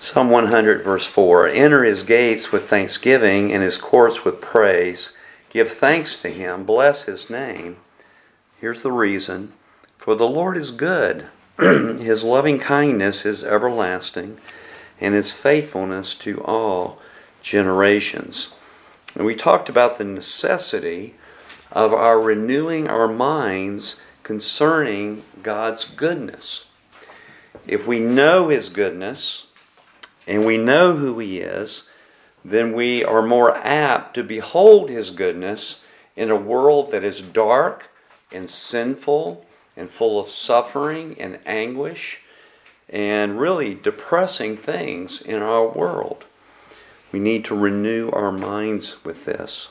Psalm 100 verse 4, Enter his gates with thanksgiving and his courts with praise. Give thanks to him, bless his name. Here's the reason. For the Lord is good. His loving kindness is everlasting, and his faithfulness to all generations. And we talked about the necessity of our renewing our minds concerning God's goodness. If we know his goodness, and we know who he is, then we are more apt to behold his goodness in a world that is dark and sinful and full of suffering and anguish and really depressing things in our world. We need to renew our minds with this.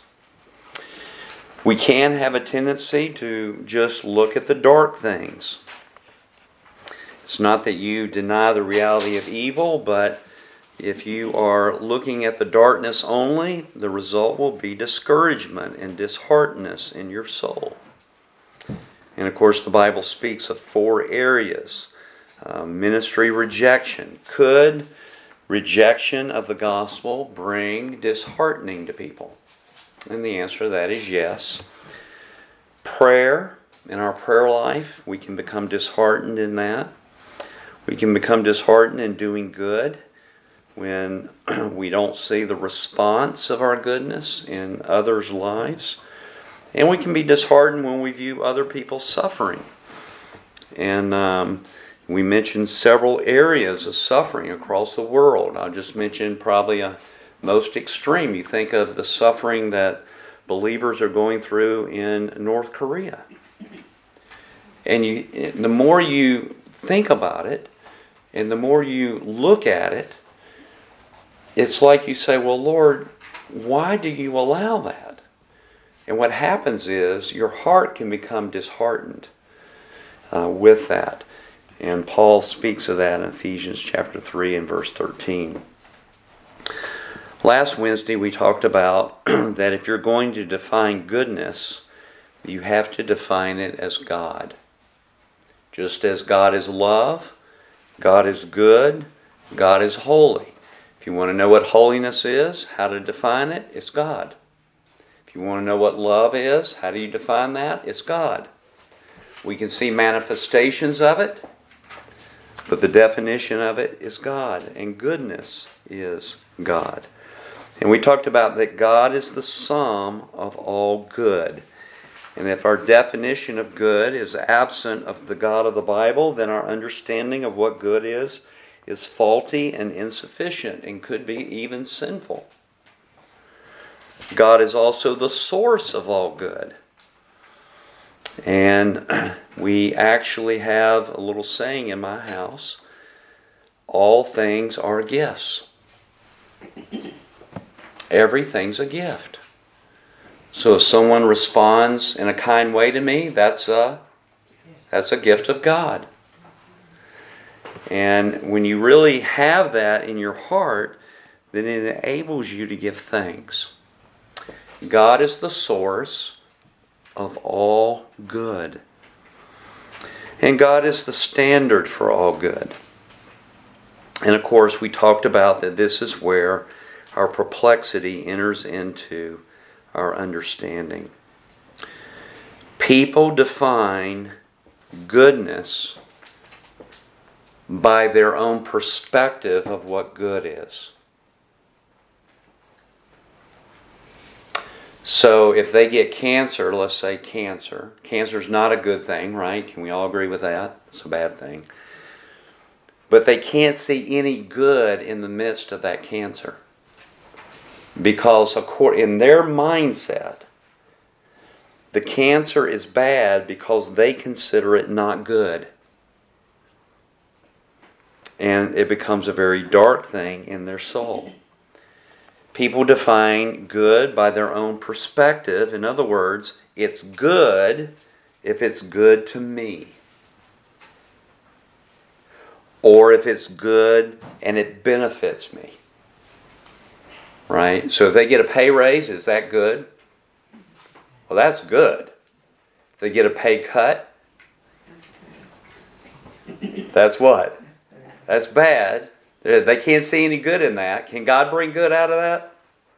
We can have a tendency to just look at the dark things. It's not that you deny the reality of evil, but if you are looking at the darkness only, the result will be discouragement and disheartenness in your soul. And of course, the Bible speaks of 4 areas. Ministry rejection. Could rejection of the gospel bring disheartening to people? And the answer to that is yes. Prayer. In our prayer life, we can become disheartened in that. We can become disheartened in doing good when we don't see the response of our goodness in others' lives. And we can be disheartened when we view other people suffering. And we mentioned several areas of suffering across the world. I'll just mention probably a most extreme. You think of the suffering that believers are going through in North Korea. And the more you think about it, and the more you look at it, it's like you say, well, Lord, why do you allow that? And what happens is your heart can become disheartened with that. And Paul speaks of that in Ephesians chapter 3 and verse 13. Last Wednesday we talked about that if you're going to define goodness, you have to define it as God. Just as God is love, God is good, God is holy. If you want to know what holiness is, how to define it, it's God. If you want to know what love is, how do you define that? It's God. We can see manifestations of it, but the definition of it is God, and goodness is God. And we talked about that God is the sum of all good. And if our definition of good is absent of the God of the Bible, then our understanding of what good is faulty and insufficient and could be even sinful. God is also the source of all good. And we actually have a little saying in my house, all things are gifts. Everything's a gift. So if someone responds in a kind way to me, that's a gift of God. And when you really have that in your heart, then it enables you to give thanks. God is the source of all good. And God is the standard for all good. And of course, we talked about that this is where our perplexity enters into our understanding. People define goodness by their own perspective of what good is. So if they get cancer, let's say cancer. Cancer is not a good thing, right? Can we all agree with that? It's a bad thing. But they can't see any good in the midst of that cancer. Because in their mindset, the cancer is bad because they consider it not good. And it becomes a very dark thing in their soul. People define good by their own perspective. In other words, it's good if it's good to me. Or if it's good and it benefits me. Right? So if they get a pay raise, is that good? Well, that's good. If they get a pay cut, that's what? That's bad. They can't see any good in that. Can God bring good out of that?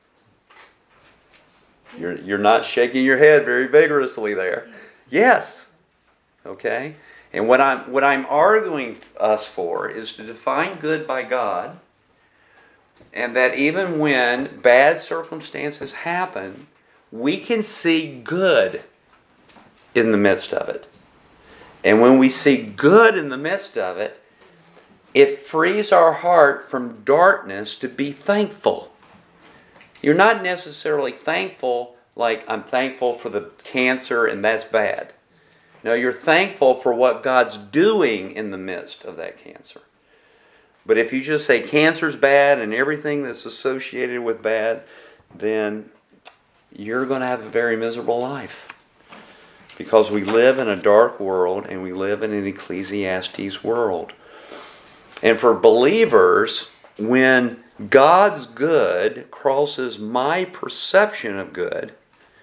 You're not shaking your head very vigorously there. Yes. Okay? And what I'm arguing us for is to define good by God, and that even when bad circumstances happen, we can see good in the midst of it. And when we see good in the midst of it, it frees our heart from darkness to be thankful. You're not necessarily thankful like, I'm thankful for the cancer and that's bad. No, you're thankful for what God's doing in the midst of that cancer. But if you just say cancer's bad and everything that's associated with bad, then you're going to have a very miserable life. Because we live in a dark world and we live in an Ecclesiastes world. And for believers, when God's good crosses my perception of good,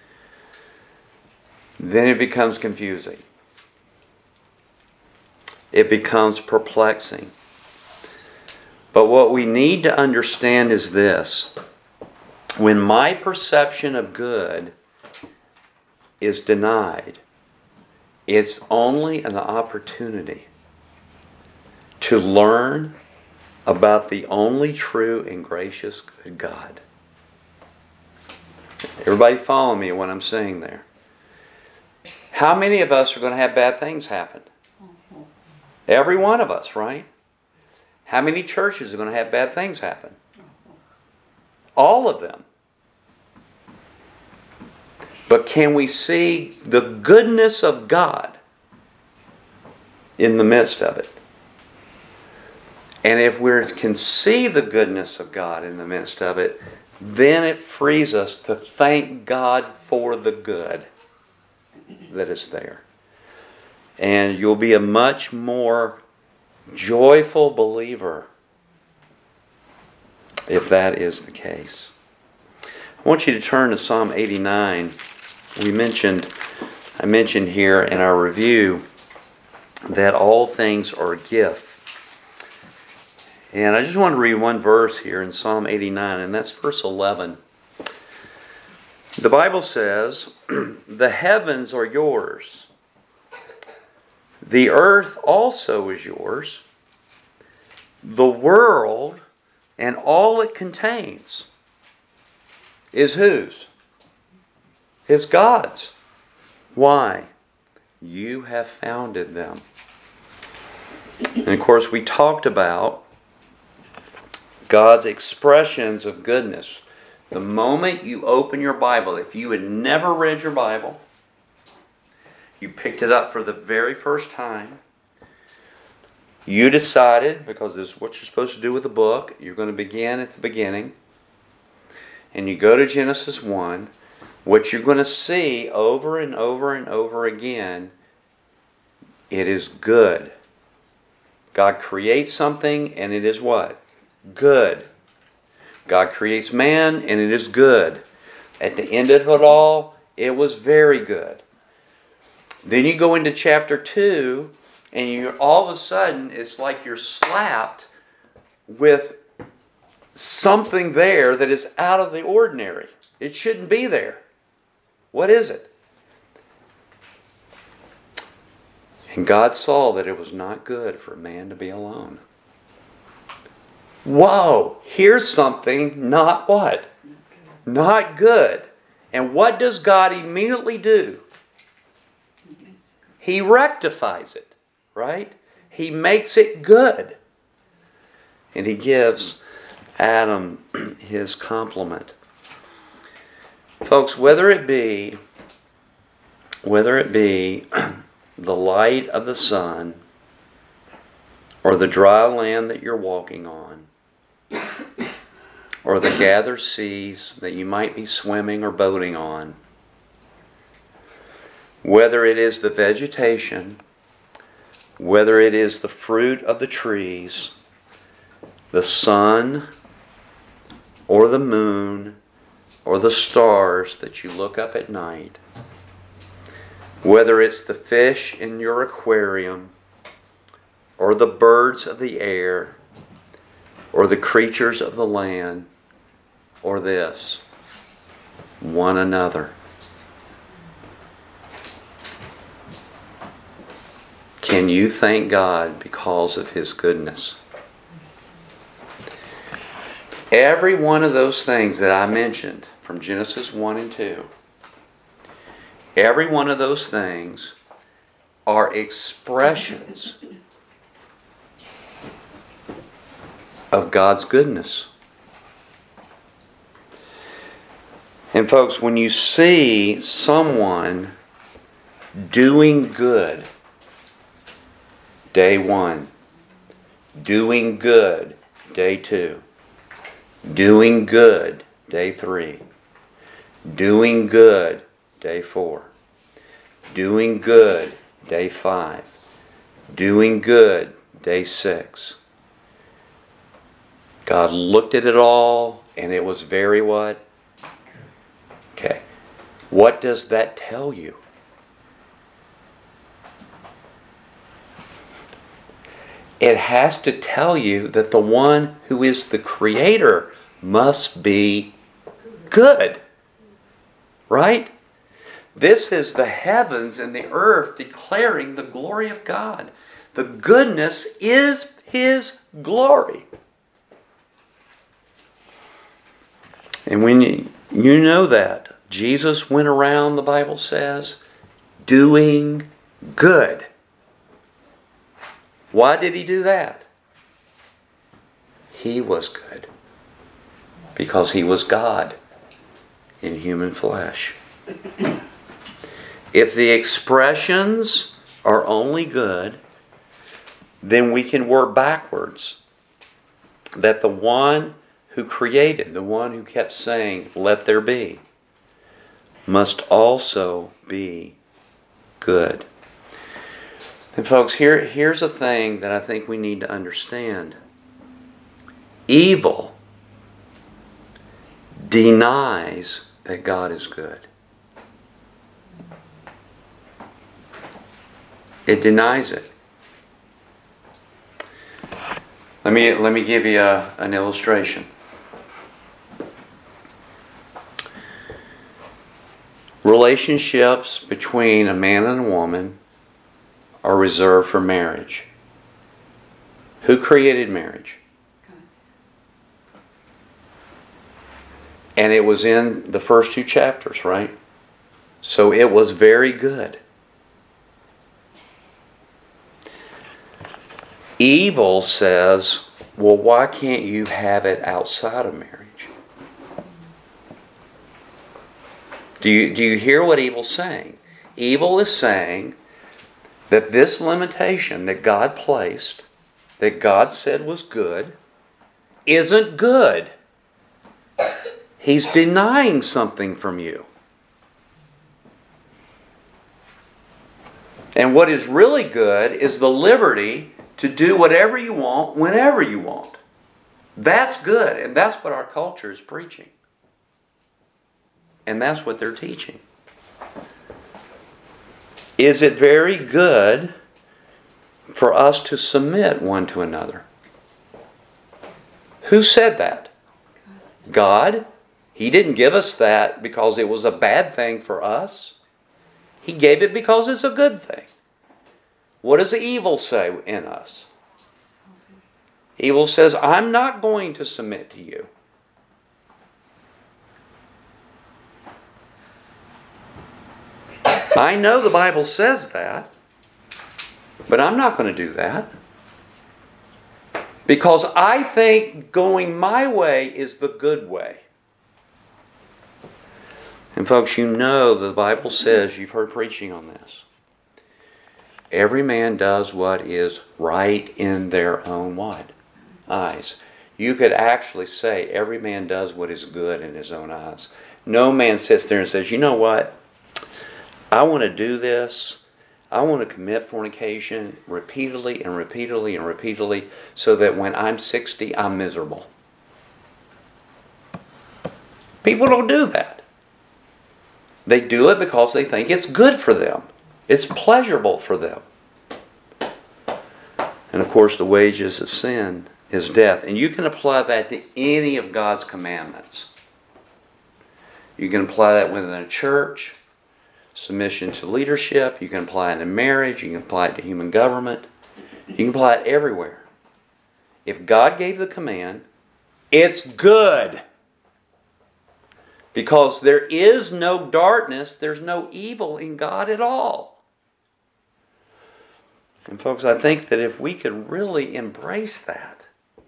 then it becomes confusing. It becomes perplexing. But what we need to understand is this. When my perception of good is denied, it's only an opportunity to learn about the only true and gracious good God. Everybody follow me what I'm saying there? How many of us are going to have bad things happen? Every one of us, right? How many churches are going to have bad things happen? All of them. But can we see the goodness of God in the midst of it? And if we can see the goodness of God in the midst of it, then it frees us to thank God for the good that is there. And you'll be a much more joyful believer if that is the case. I want you to turn to Psalm 89. I mentioned here in our review that all things are a gift. And I just want to read one verse here in Psalm 89, and that's verse 11. The Bible says, "The heavens are yours. The earth also is yours. The world and all it contains is whose? Is God's. Why? You have founded them." And of course, we talked about God's expressions of goodness. The moment you open your Bible, if you had never read your Bible, you picked it up for the very first time, you decided, because this is what you're supposed to do with a book, you're going to begin at the beginning, and you go to Genesis 1, what you're going to see over and over and over again, it is good. God creates something, and it is what? Good. God creates man, and it is good. At the end of it all, it was very good. Then you go into chapter 2, and all of a sudden, it's like you're slapped with something there that is out of the ordinary. It shouldn't be there. What is it? And God saw that it was not good for man to be alone. Whoa! Here's something not what? Not good. And what does God immediately do? He rectifies it, right? He makes it good. And He gives Adam his compliment. Folks, whether it be the light of the sun or the dry land that you're walking on, or the gathered seas that you might be swimming or boating on, whether it is the vegetation, whether it is the fruit of the trees, the sun, or the moon, or the stars that you look up at night, whether it's the fish in your aquarium, or the birds of the air, or the creatures of the land, or this, one another. Can you thank God because of His goodness? Every one of those things that I mentioned from Genesis 1 and 2, every one of those things are expressions of God's goodness. And folks, when you see someone doing good, day 1, doing good, day 2, doing good, day 3, doing good, day 4, doing good, day 5, doing good, day 6. God looked at it all, and it was very what? Okay. What does that tell you? It has to tell you that the one who is the Creator must be good. Right? This is the heavens and the earth declaring the glory of God. The goodness is His glory. And when you know that, Jesus went around, the Bible says, doing good. Why did He do that? He was good. Because He was God in human flesh. If the expressions are only good, then we can work backwards. That the one who created, the one who kept saying, "Let there be," must also be good. And folks, here's a thing that I think we need to understand. Evil denies that God is good. It denies it. Let me give you an illustration. Relationships between a man and a woman are reserved for marriage. Who created marriage? God. And it was in the first 2 chapters, right? So it was very good. Evil says, well, why can't you have it outside of marriage? Do you hear what evil's saying? Evil is saying that this limitation that God placed, that God said was good, isn't good. He's denying something from you. And what is really good is the liberty to do whatever you want, whenever you want. That's good, and that's what our culture is preaching. And that's what they're teaching. Is it very good for us to submit one to another? Who said that? God. He didn't give us that because it was a bad thing for us. He gave it because it's a good thing. What does evil say in us? Evil says, I'm not going to submit to you. I know the Bible says that, but I'm not going to do that. Because I think going my way is the good way. And folks, you know the Bible says, you've heard preaching on this. Every man does what is right in their own what? Eyes. You could actually say every man does what is good in his own eyes. No man sits there and says, you know what? I want to do this. I want to commit fornication repeatedly and repeatedly and repeatedly so that when I'm 60, I'm miserable. People don't do that. They do it because they think it's good for them. It's pleasurable for them. And of course, the wages of sin is death. And you can apply that to any of God's commandments. You can apply that within a church, submission to leadership. You can apply it in marriage. You can apply it to human government. You can apply it everywhere. If God gave the command, it's good. Because there is no darkness, there's no evil in God at all. And folks, I think that if we could really embrace that,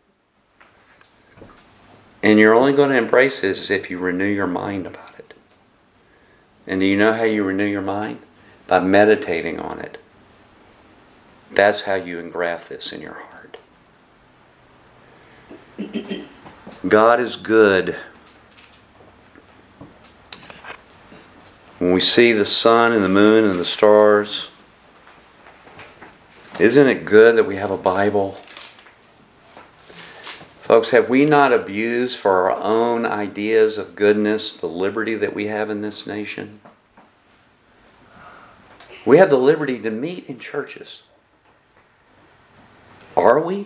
and you're only going to embrace it if you renew your mind about it. And do you know how you renew your mind? By meditating on it. That's how you engraft this in your heart. God is good. When we see the sun and the moon and the stars, isn't it good that we have a Bible? Folks, have we not abused for our own ideas of goodness the liberty that we have in this nation? We have the liberty to meet in churches. Are we?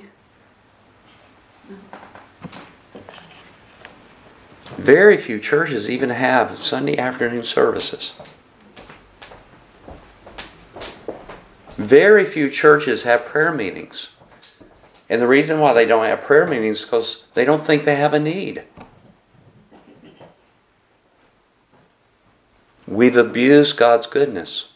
Very few churches even have Sunday afternoon services. Very few churches have prayer meetings. And the reason why they don't have prayer meetings is because they don't think they have a need. We've abused God's goodness.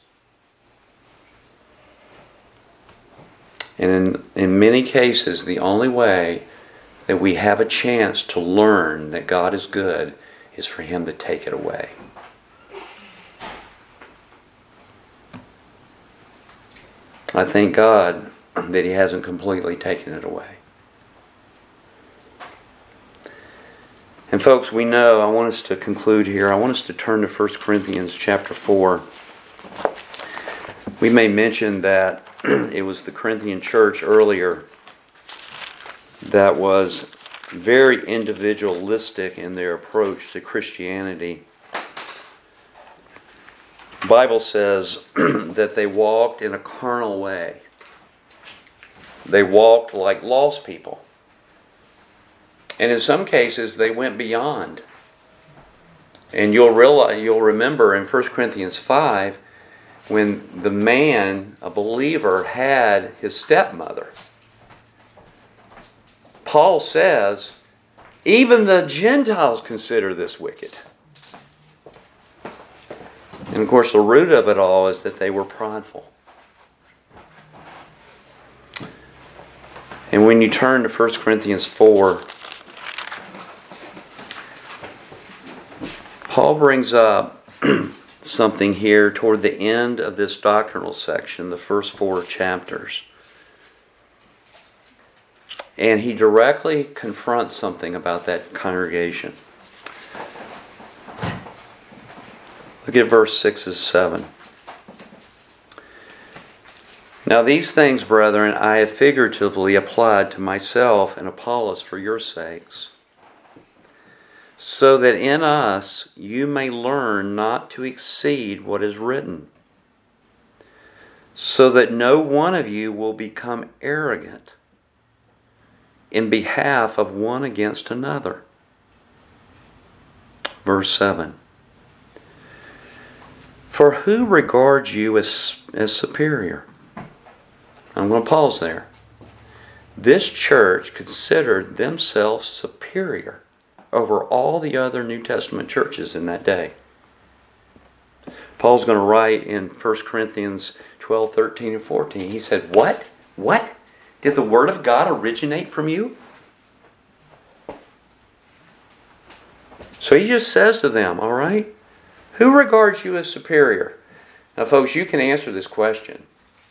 And in many cases, the only way that we have a chance to learn that God is good is for Him to take it away. I thank God that He hasn't completely taken it away. And folks, we know, I want us to conclude here. I want us to turn to 1 Corinthians chapter 4. We may mention that it was the Corinthian church earlier that was very individualistic in their approach to Christianity. The Bible says that they walked in a carnal way. They walked like lost people. And in some cases, they went beyond. And you'll remember in 1 Corinthians 5, when the man, a believer, had his stepmother. Paul says, even the Gentiles consider this wicked. And of course, the root of it all is that they were prideful. And when you turn to 1 Corinthians 4, Paul brings up something here toward the end of this doctrinal section, the first 4 chapters. And he directly confronts something about that congregation. Look at verse 6 and 7. Now these things, brethren, I have figuratively applied to myself and Apollos for your sakes, so that in us you may learn not to exceed what is written, so that no one of you will become arrogant in behalf of one against another. Verse 7. For who regards you as superior? I'm going to pause there. This church considered themselves superior over all the other New Testament churches in that day. Paul's going to write in 1 Corinthians 12, 13, and 14. He said, What? What? Did the Word of God originate from you? So he just says to them, all right, who regards you as superior? Now, folks, you can answer this question.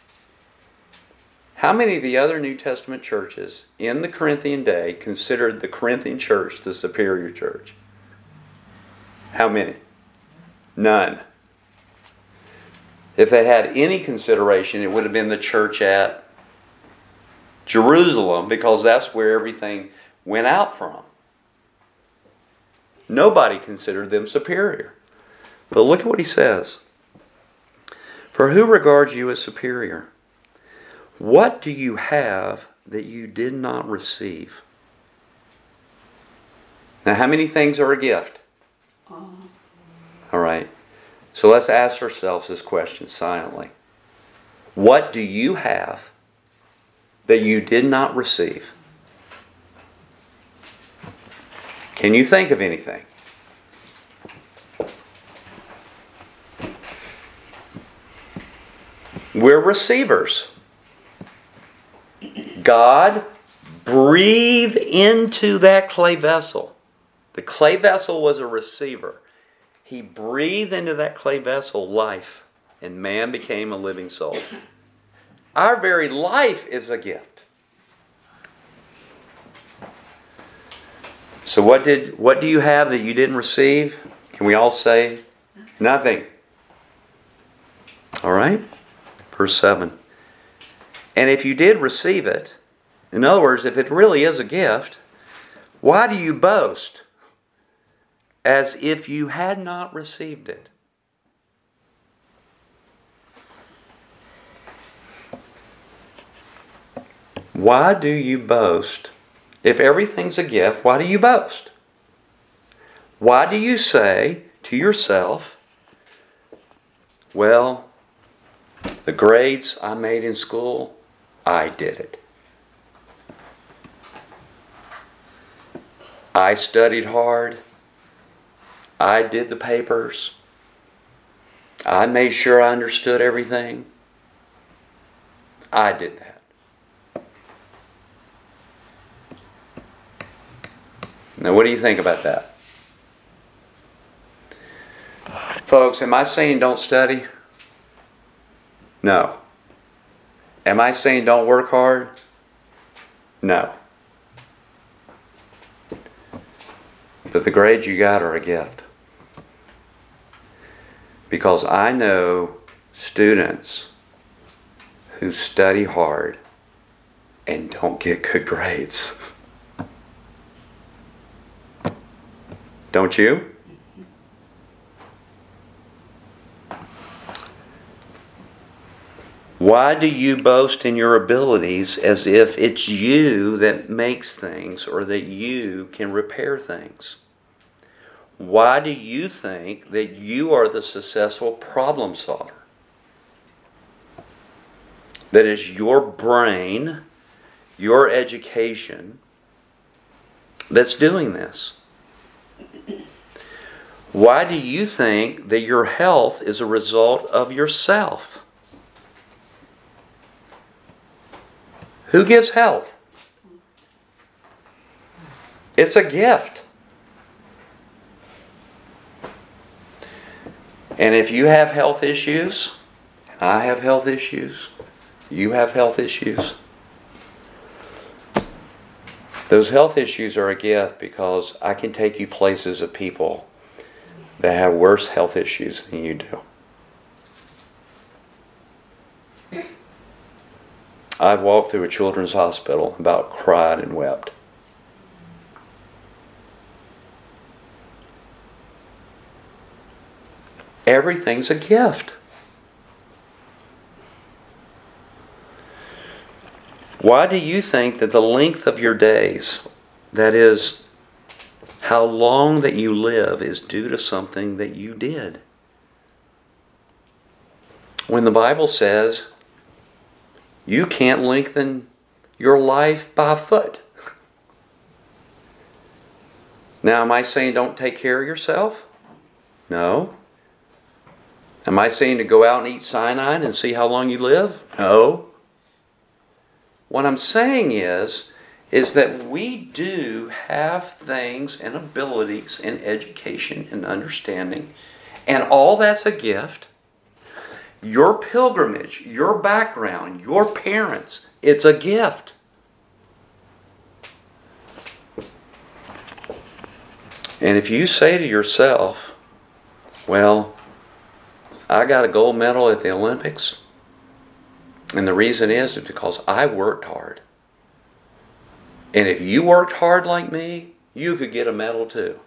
How many of the other New Testament churches in the Corinthian day considered the Corinthian church the superior church? How many? None. If they had any consideration, it would have been the church at Jerusalem, because that's where everything went out from. Nobody considered them superior. But look at what he says. For who regards you as superior? What do you have that you did not receive? Now, how many things are a gift? All right. So let's ask ourselves this question silently. What do you have that you did not receive? Can you think of anything? We're receivers. God breathed into that clay vessel. The clay vessel was a receiver. He breathed into that clay vessel life, and man became a living soul. Our very life is a gift. So what do you have that you didn't receive? Can we all say nothing? All right? Verse 7. And if you did receive it, in other words, if it really is a gift, why do you boast as if you had not received it? Why do you boast? If everything's a gift, why do you boast? Why do you say to yourself, well, the grades I made in school, I did it. I studied hard. I did the papers. I made sure I understood everything. I did that. Now, what do you think about that? Folks, am I saying don't study? No. Am I saying don't work hard? No. But the grades you got are a gift. Because I know students who study hard and don't get good grades. Don't you? Why do you boast in your abilities as if it's you that makes things or that you can repair things? Why do you think that you are the successful problem solver? That is your brain, your education that's doing this? Why do you think that your health is a result of yourself? Who gives health? It's a gift. And if you have health issues, I have health issues, you have health issues, those health issues are a gift because I can take you places of people that have worse health issues than you do. I've walked through a children's hospital, about cried and wept. Everything's a gift. Why do you think that the length of your days, that is, how long that you live, is due to something that you did? When the Bible says you can't lengthen your life by a foot. Now, am I saying don't take care of yourself? No. Am I saying to go out and eat cyanide and see how long you live? No. What I'm saying is that we do have things and abilities and education and understanding, and all that's a gift. Your pilgrimage, your background, your parents, it's a gift. And if you say to yourself, well, I got a gold medal at the Olympics, and the reason is because I worked hard. And if you worked hard like me, you could get a medal too.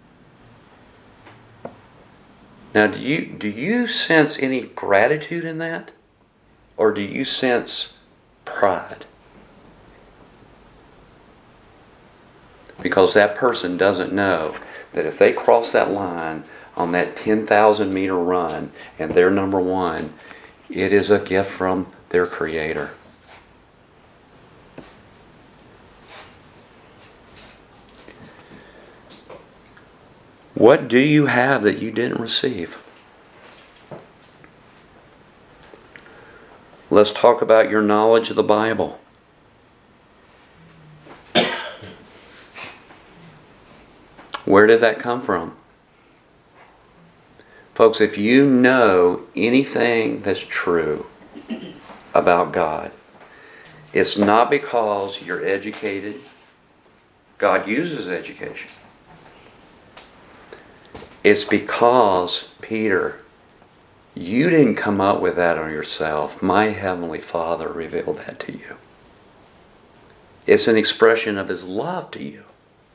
Now, do you sense any gratitude in that? Or do you sense pride? Because that person doesn't know that if they cross that line on that 10,000 meter run and they're number one, it is a gift from their Creator. What do you have that you didn't receive? Let's talk about your knowledge of the Bible. Where did that come from? Folks, if you know anything that's true about God, it's not because you're educated. God uses education. It's because, Peter, you didn't come up with that on yourself. My Heavenly Father revealed that to you. It's an expression of His love to you.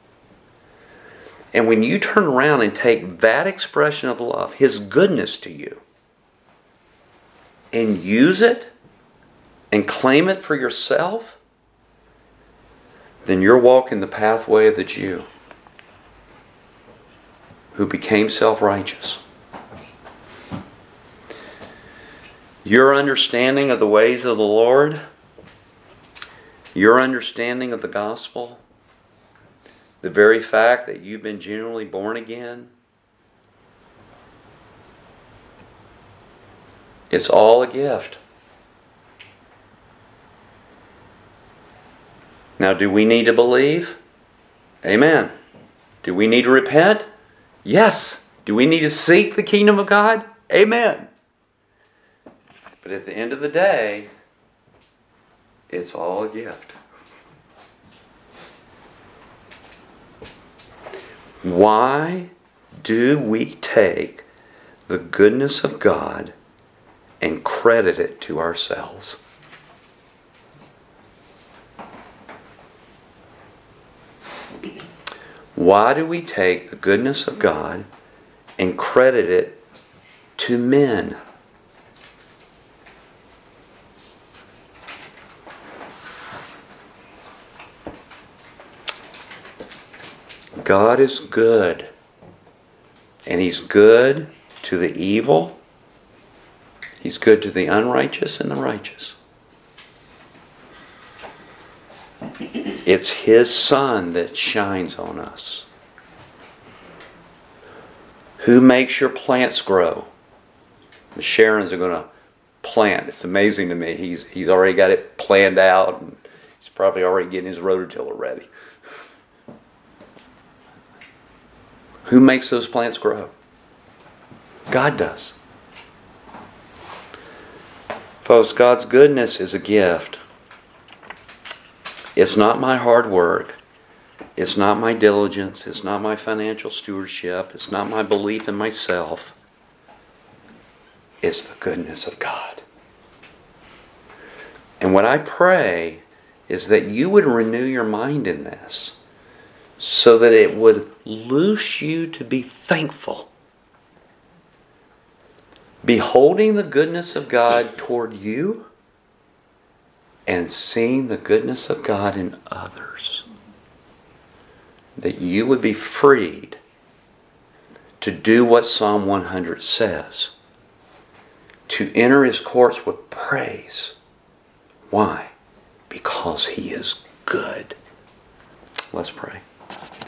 And when you turn around and take that expression of love, His goodness to you, and use it and claim it for yourself, then you're walking the pathway of the Jew who became self-righteous. Your understanding of the ways of the Lord, your understanding of the gospel, the very fact that you've been genuinely born again, it's all a gift. Now, do we need to believe? Amen. Do we need to repent? Yes. Do we need to seek the kingdom of God? Amen. But at the end of the day, it's all a gift. Why do we take the goodness of God and credit it to ourselves? Why do we take the goodness of God and credit it to men? God is good, and He's good to the evil. He's good to the unrighteous and the righteous. It's His sun that shines on us. Who makes your plants grow? The Sharons are going to plant. It's amazing to me. He's already got it planned out, and he's probably already getting his rototiller ready. Who makes those plants grow? God does. Folks, God's goodness is a gift. It's not my hard work. It's not my diligence. It's not my financial stewardship. It's not my belief in myself. It's the goodness of God. And what I pray is that you would renew your mind in this, so that it would loose you to be thankful. Beholding the goodness of God toward you and seeing the goodness of God in others. That you would be freed to do what Psalm 100 says. To enter His courts with praise. Why? Because He is good. Let's pray.